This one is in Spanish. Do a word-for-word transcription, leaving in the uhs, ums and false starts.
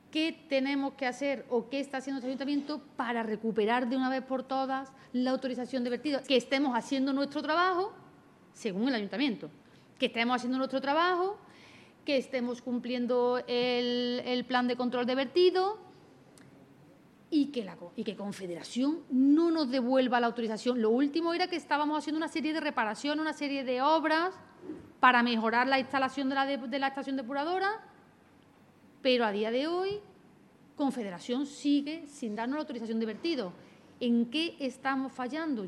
qué tenemos que hacer o qué está haciendo este ayuntamiento para recuperar de una vez por todas la autorización de vertido. Que estemos haciendo nuestro trabajo según el ayuntamiento, que estemos haciendo nuestro trabajo, que estemos cumpliendo el, el plan de control de vertido y que, la, y que Confederación no nos devuelva la autorización. Lo último era que estábamos haciendo una serie de reparaciones, una serie de obras para mejorar la instalación de la, de, de la estación depuradora, pero a día de hoy Confederación sigue sin darnos la autorización de vertido. ¿En qué estamos fallando?